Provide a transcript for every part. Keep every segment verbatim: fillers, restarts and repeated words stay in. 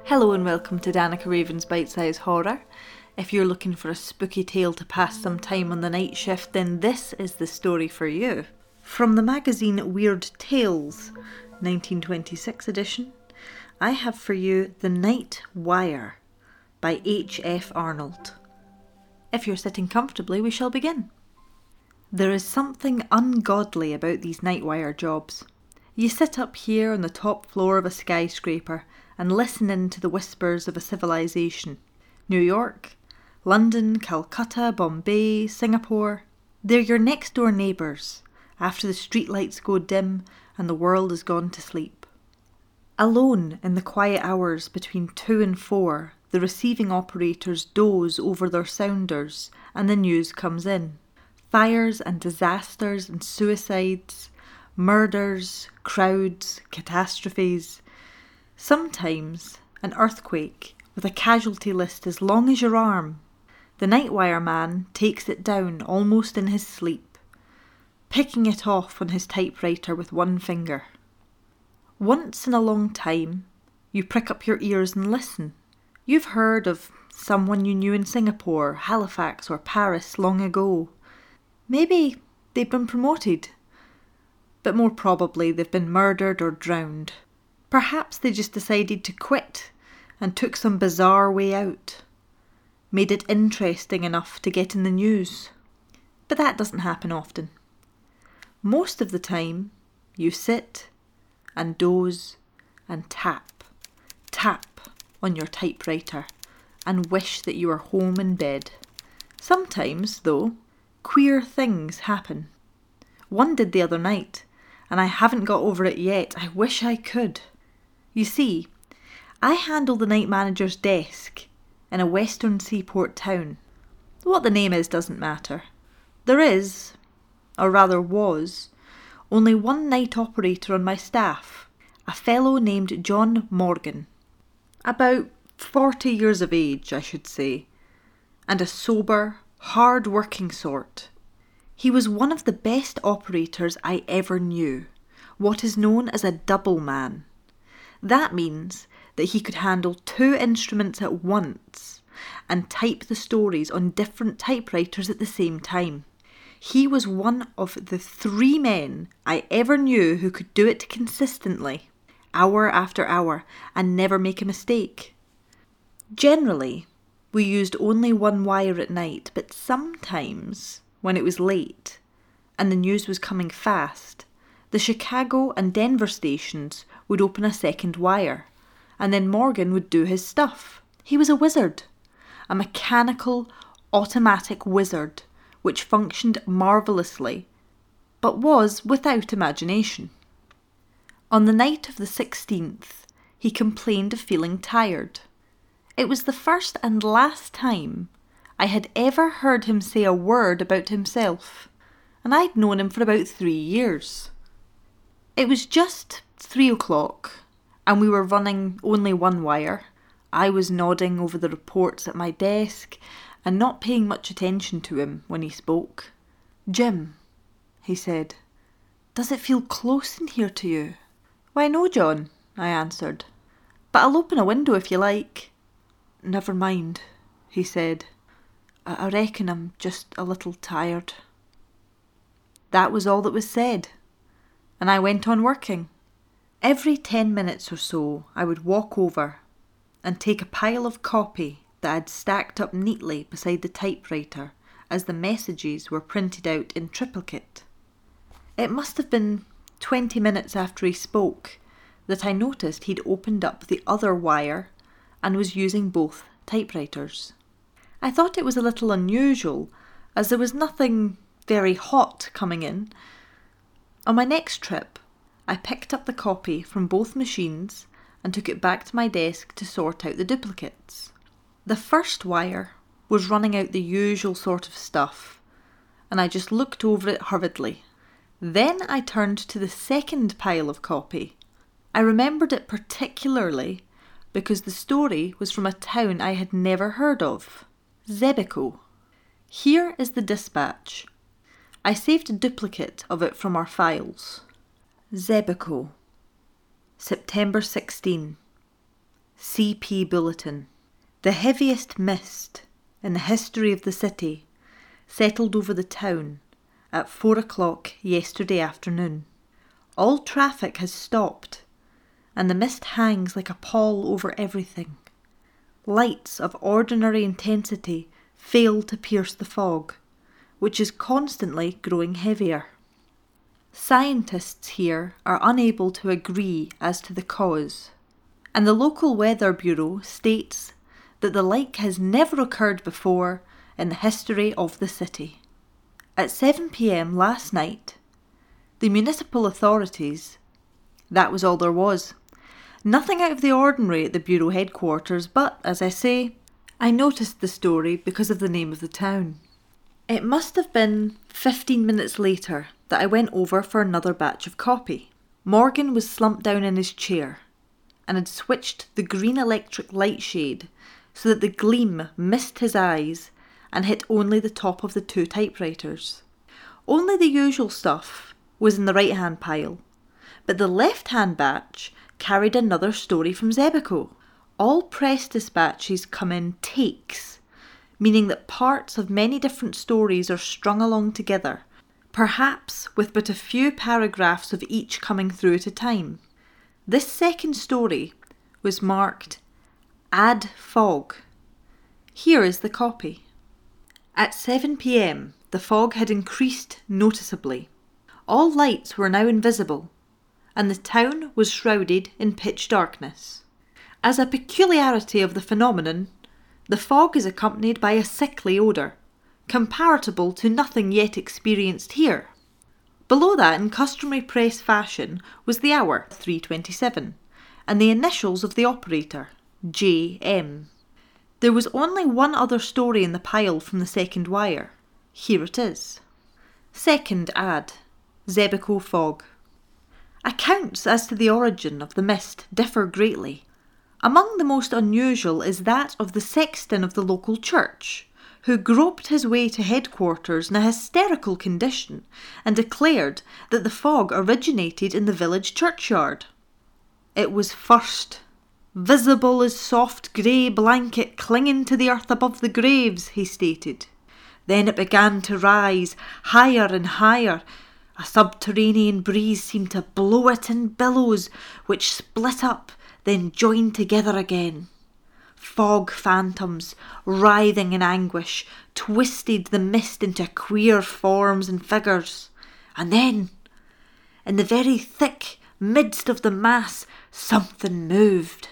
Hello and welcome to Danica Raven's Bite Size Horror. If you're looking for a spooky tale to pass some time on the night shift, then this is the story for you. From the magazine Weird Tales, nineteen twenty-six edition, I have for you The Night Wire by H F Arnold. If you're sitting comfortably, we shall begin. There is something ungodly about these night wire jobs. You sit up here on the top floor of a skyscraper and listen in to the whispers of a civilization. New York, London, Calcutta, Bombay, Singapore. They're your next door neighbours after the streetlights go dim and the world has gone to sleep. Alone in the quiet hours between two and four, the receiving operators doze over their sounders and the news comes in. Fires and disasters and suicides, murders, crowds, catastrophes. Sometimes an earthquake with a casualty list as long as your arm. The Nightwire man takes it down almost in his sleep, picking it off on his typewriter with one finger. Once in a long time, you prick up your ears and listen. You've heard of someone you knew in Singapore, Halifax or Paris long ago. Maybe they've been promoted, but more probably they've been murdered or drowned. Perhaps they just decided to quit and took some bizarre way out. Made it interesting enough to get in the news. But that doesn't happen often. Most of the time, you sit and doze and tap, tap on your typewriter and wish that you were home in bed. Sometimes, though, queer things happen. One did the other night, and I haven't got over it yet. I wish I could. You see, I handle the night manager's desk in a western seaport town. What the name is doesn't matter. There is, or rather was, only one night operator on my staff, a fellow named John Morgan. About forty years of age, I should say, and a sober, hard-working sort. He was one of the best operators I ever knew, what is known as a double man. That means that he could handle two instruments at once and type the stories on different typewriters at the same time. He was one of the three men I ever knew who could do it consistently, hour after hour, and never make a mistake. Generally, we used only one wire at night, but sometimes, when it was late and the news was coming fast, the Chicago and Denver stations would open a second wire, and then Morgan would do his stuff. He was a wizard, a mechanical, automatic wizard, which functioned marvellously, but was without imagination. On the night of the sixteenth, he complained of feeling tired. It was the first and last time I had ever heard him say a word about himself, and I'd known him for about three years. It was just three o'clock, and we were running only one wire. I was nodding over the reports at my desk and not paying much attention to him when he spoke. "Jim," he said, "does it feel close in here to you?" "Why no, John," I answered, "but I'll open a window if you like." "Never mind," he said. I, I reckon I'm just a little tired." That was all that was said, and I went on working. Every ten minutes or so I would walk over and take a pile of copy that I'd stacked up neatly beside the typewriter as the messages were printed out in triplicate. It must have been twenty minutes after he spoke that I noticed he'd opened up the other wire and was using both typewriters. I thought it was a little unusual, as there was nothing very hot coming in. On my next trip, I picked up the copy from both machines and took it back to my desk to sort out the duplicates. The first wire was running out the usual sort of stuff, and I just looked over it hurriedly. Then I turned to the second pile of copy. I remembered it particularly because the story was from a town I had never heard of, Zebico. Here is the dispatch. I saved a duplicate of it from our files. Zebico, September sixteenth. C P Bulletin. The heaviest mist in the history of the city settled over the town at four o'clock yesterday afternoon. All traffic has stopped, and the mist hangs like a pall over everything. Lights of ordinary intensity fail to pierce the fog, which is constantly growing heavier. Scientists here are unable to agree as to the cause, and the local weather bureau states that the like has never occurred before in the history of the city. At seven p m last night, the municipal authorities, that was all there was. Nothing out of the ordinary at the bureau headquarters, but, as I say, I noticed the story because of the name of the town. It must have been fifteen minutes later that I went over for another batch of copy. Morgan was slumped down in his chair and had switched the green electric light shade so that the gleam missed his eyes and hit only the top of the two typewriters. Only the usual stuff was in the right-hand pile, but the left-hand batch carried another story from Zebico. All press dispatches come in takes, meaning that parts of many different stories are strung along together, perhaps with but a few paragraphs of each coming through at a time. This second story was marked Add Fog. Here is the copy. At seven p m, the fog had increased noticeably. All lights were now invisible, and the town was shrouded in pitch darkness. As a peculiarity of the phenomenon, the fog is accompanied by a sickly odour, comparable to nothing yet experienced here. Below that, in customary press fashion, was the hour, three twenty-seven, and the initials of the operator, J M. There was only one other story in the pile from the second wire. Here it is. Second ad. Zebico fog. Accounts as to the origin of the mist differ greatly. Among the most unusual is that of the sexton of the local church, who groped his way to headquarters in a hysterical condition and declared that the fog originated in the village churchyard. It was first visible as soft grey blanket clinging to the earth above the graves, he stated. Then it began to rise higher and higher. A subterranean breeze seemed to blow it in billows, which split up, then joined together again. Fog phantoms, writhing in anguish, twisted the mist into queer forms and figures. And then, in the very thick midst of the mass, something moved.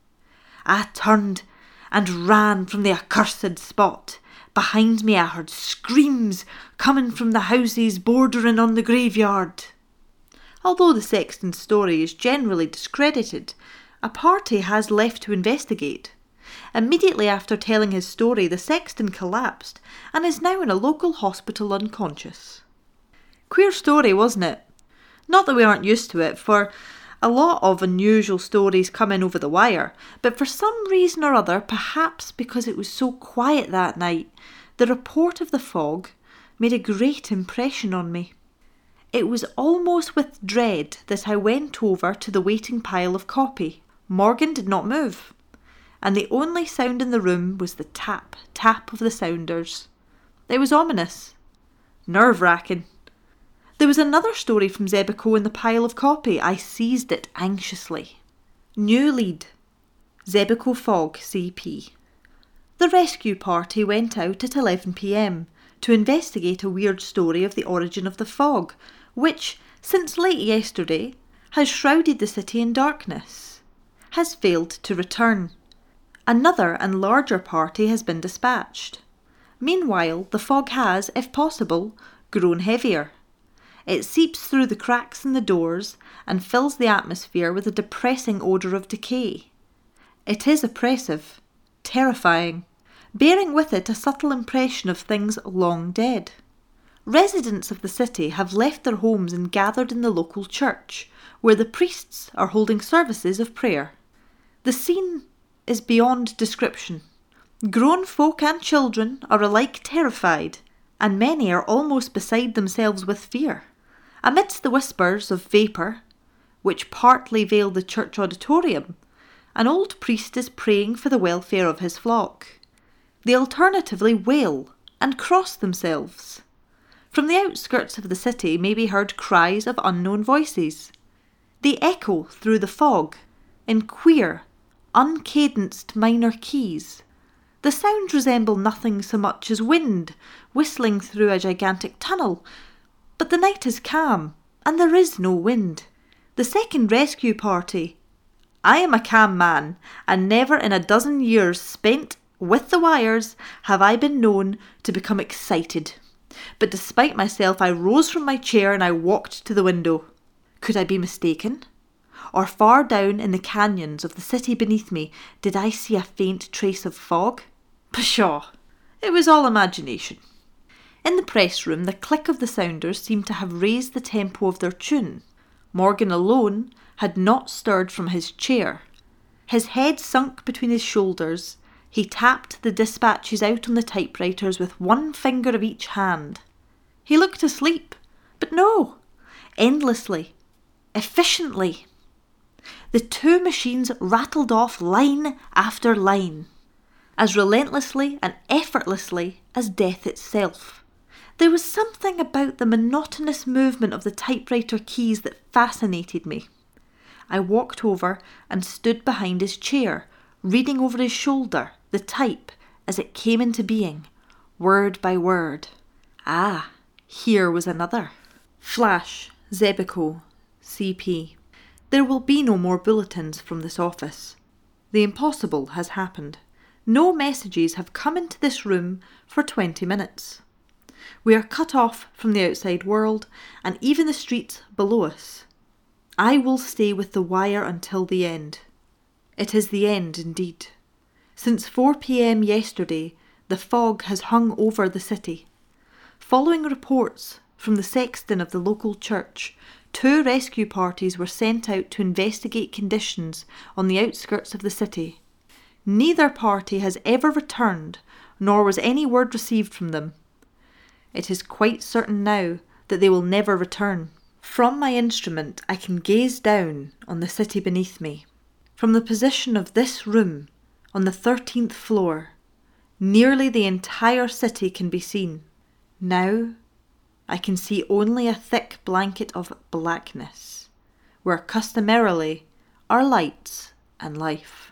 I turned and ran from the accursed spot. Behind me I heard screams coming from the houses bordering on the graveyard. Although the sexton's story is generally discredited, a party has left to investigate. Immediately after telling his story, the sexton collapsed and is now in a local hospital unconscious. Queer story, wasn't it? Not that we aren't used to it, for a lot of unusual stories come in over the wire, but for some reason or other, perhaps because it was so quiet that night, the report of the fog made a great impression on me. It was almost with dread that I went over to the waiting pile of copy. Morgan did not move, and the only sound in the room was the tap, tap of the sounders. It was ominous, nerve-wracking. There was another story from Zebico in the pile of copy. I seized it anxiously. New lead. Zebico fog, C P. The rescue party went out at eleven p m to investigate a weird story of the origin of the fog, which, since late yesterday, has shrouded the city in darkness, has failed to return. Another and larger party has been dispatched. Meanwhile, the fog has, if possible, grown heavier. It seeps through the cracks in the doors and fills the atmosphere with a depressing odour of decay. It is oppressive, terrifying, bearing with it a subtle impression of things long dead. Residents of the city have left their homes and gathered in the local church, where the priests are holding services of prayer. The scene is beyond description. Grown folk and children are alike terrified, and many are almost beside themselves with fear. Amidst the whispers of vapour, which partly veil the church auditorium, An old priest is praying for the welfare of his flock. They alternatively wail and cross themselves. From the outskirts of the city may be heard cries of unknown voices. They echo through the fog in queer, uncadenced minor keys. The sounds resemble nothing so much as wind whistling through a gigantic tunnel, but the night is calm and there is no wind. The second rescue party. I am a calm man, and never in a dozen years spent with the wires have I been known to become excited. But despite myself, I rose from my chair and I walked to the window. Could I be mistaken? Or far down in the canyons of the city beneath me, did I see a faint trace of fog? Pshaw! It was all imagination. In the press room, the click of the sounders seemed to have raised the tempo of their tune. Morgan alone had not stirred from his chair. His head sunk between his shoulders, he tapped the dispatches out on the typewriters with one finger of each hand. He looked asleep, but no, endlessly, efficiently. The two machines rattled off line after line, as relentlessly and effortlessly as death itself. There was something about the monotonous movement of the typewriter keys that fascinated me. I walked over and stood behind his chair, reading over his shoulder the type as it came into being, word by word. Ah, here was another. Flash, Zebico, C P. There will be no more bulletins from this office. The impossible has happened. No messages have come into this room for twenty minutes. We are cut off from the outside world and even the streets below us. I will stay with the wire until the end. It is the end indeed. Since four p.m. yesterday, the fog has hung over the city. Following reports from the sexton of the local church, two rescue parties were sent out to investigate conditions on the outskirts of the city. Neither party has ever returned, nor was any word received from them. It is quite certain now that they will never return. From my instrument I can gaze down on the city beneath me. From the position of this room, on the thirteenth floor, nearly the entire city can be seen. Now I can see only a thick blanket of blackness, where customarily are lights and life.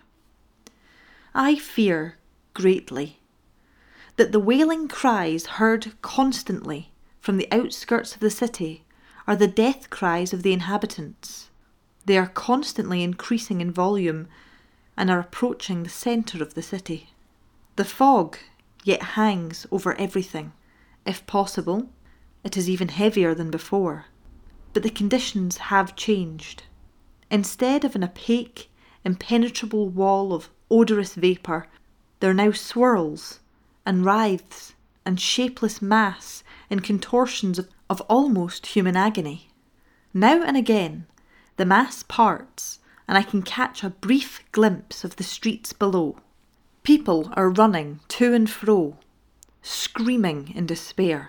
I fear greatly that the wailing cries heard constantly from the outskirts of the city are the death cries of the inhabitants. They are constantly increasing in volume and are approaching the centre of the city. The fog yet hangs over everything. If possible, it is even heavier than before. But the conditions have changed. Instead of an opaque, impenetrable wall of odorous vapour, there now swirls and writhes and shapeless mass in contortions of, of almost human agony. Now and again, the mass parts, and I can catch a brief glimpse of the streets below. People are running to and fro, screaming in despair.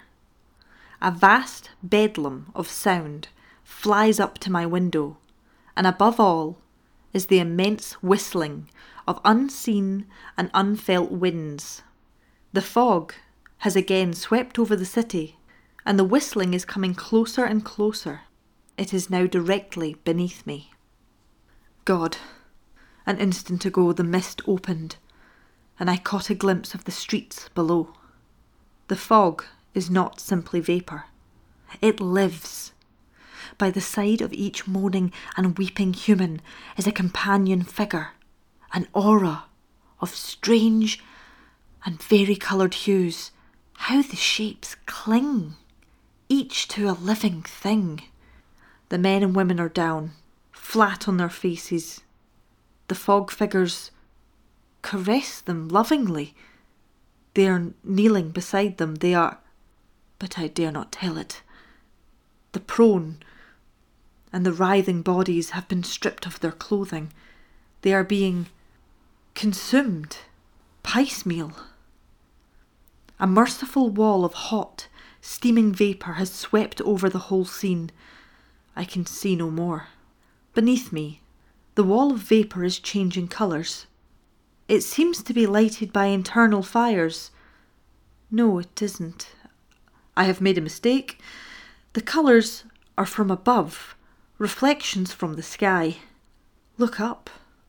A vast bedlam of sound flies up to my window, and above all is the immense whistling of unseen and unfelt winds. The fog has again swept over the city, and the whistling is coming closer and closer. It is now directly beneath me. God, an instant ago the mist opened, and I caught a glimpse of the streets below. The fog is not simply vapour. It lives. By the side of each moaning and weeping human is a companion figure, an aura of strange and vari-coloured hues. How the shapes cling, each to a living thing. The men and women are down, flat on their faces. The fog figures caress them lovingly. They are kneeling beside them. They are, but I dare not tell it. The prone and the writhing bodies have been stripped of their clothing. They are being consumed piecemeal. A merciful wall of hot, steaming vapour has swept over the whole scene. I can see no more. Beneath me, The wall of vapour is changing colours. It seems to be lighted by internal fires. No, it isn't. I have made a mistake. The colours are from above, reflections from the sky. Look up.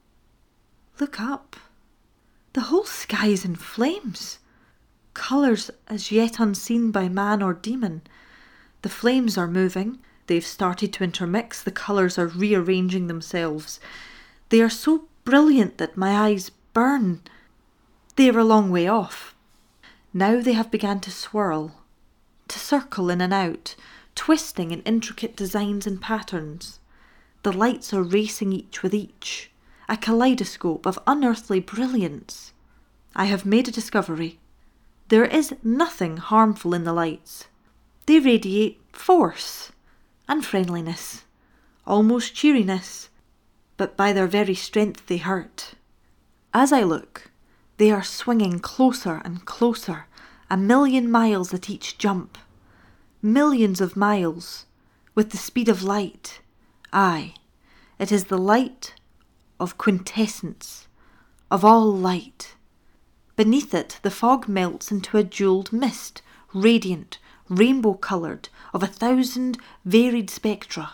Look up. The whole sky is in flames. Colours as yet unseen by man or demon. The flames are moving. They've started to intermix. The colours are rearranging themselves. They are so brilliant that my eyes burn. They are a long way off. Now they have begun to swirl, to circle in and out, twisting in intricate designs and patterns. The lights are racing each with each, a kaleidoscope of unearthly brilliance. I have made a discovery. There is nothing harmful in the lights. They radiate force and friendliness, almost cheeriness, but by their very strength they hurt. As I look, they are swinging closer and closer, a million miles at each jump. Millions of miles, with the speed of light. Aye, it is the light of quintessence, of all light. Beneath it, the fog melts into a jewelled mist, radiant, rainbow-coloured, of a thousand varied spectra.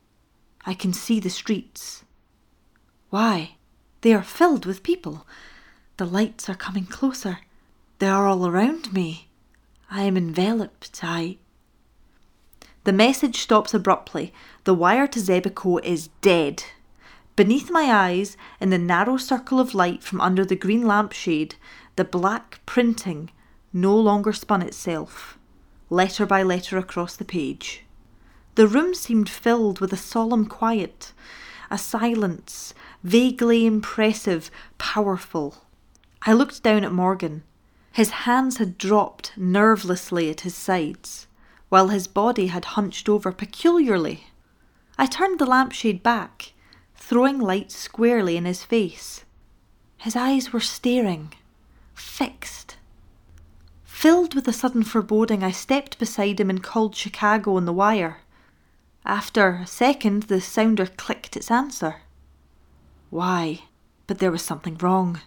I can see the streets. Why? They are filled with people. The lights are coming closer. They are all around me. I am enveloped. I... The message stops abruptly. The wire to Zebiko is dead. Beneath my eyes, in the narrow circle of light from under the green lampshade, the black printing no longer spun itself, letter by letter across the page. The room seemed filled with a solemn quiet, a silence, vaguely impressive, powerful. I looked down at Morgan. His hands had dropped nervelessly at his sides, while his body had hunched over peculiarly. I turned the lampshade back, throwing light squarely in his face. His eyes were staring, fixed. Filled with a sudden foreboding, I stepped beside him and called Chicago on the wire. After a second, the sounder clicked its answer. Why? But there was something wrong.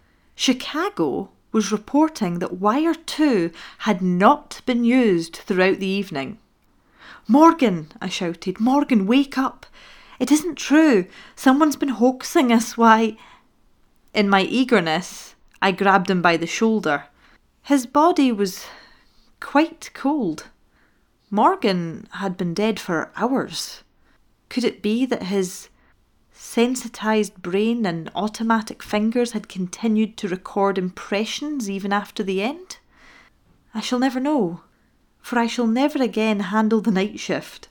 Chicago was reporting that wire two had not been used throughout the evening. "Morgan," I shouted, "Morgan, wake up! It isn't true. Someone's been hoaxing us. Why..." In my eagerness, I grabbed him by the shoulder. His body was quite cold. Morgan had been dead for hours. Could it be that his sensitised brain and automatic fingers had continued to record impressions even after the end? I shall never know, for I shall never again handle the night shift.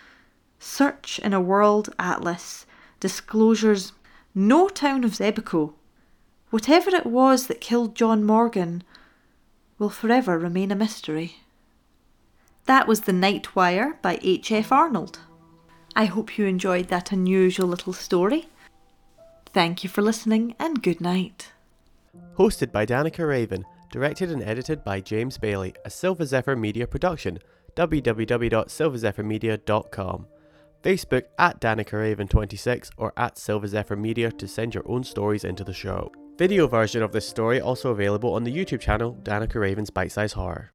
Search in a world atlas, disclosures, no town of Zebiko. Whatever it was that killed John Morgan will forever remain a mystery. That was The Night Wire by H F Arnold. I hope you enjoyed that unusual little story. Thank you for listening and good night. Hosted by Danica Raven, directed and edited by James Bailey, a Silver Zephyr Media production. w w w dot silver zephyr media dot com. Facebook at Danica Raven twenty-six or at Silver Zephyr Media to send your own stories into the show. Video version of this story also available on the YouTube channel Danica Raven's Bite Size Horror.